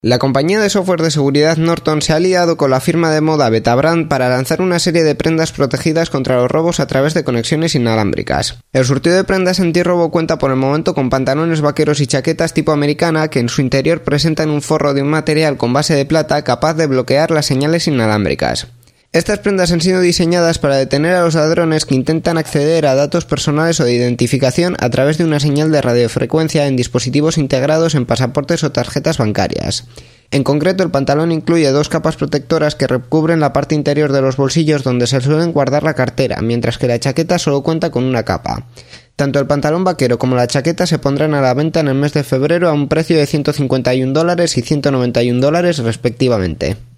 La compañía de software de seguridad Norton se ha aliado con la firma de moda Betabrand para lanzar una serie de prendas protegidas contra los robos a través de conexiones inalámbricas. El surtido de prendas antirrobo cuenta por el momento con pantalones vaqueros y chaquetas tipo americana que en su interior presentan un forro de un material con base de plata capaz de bloquear las señales inalámbricas. Estas prendas han sido diseñadas para detener a los ladrones que intentan acceder a datos personales o de identificación a través de una señal de radiofrecuencia en dispositivos integrados en pasaportes o tarjetas bancarias. En concreto, el pantalón incluye 2 capas protectoras que recubren la parte interior de los bolsillos donde se suelen guardar la cartera, mientras que la chaqueta solo cuenta con una capa. Tanto el pantalón vaquero como la chaqueta se pondrán a la venta en el mes de febrero a un precio de $151 y $191 respectivamente.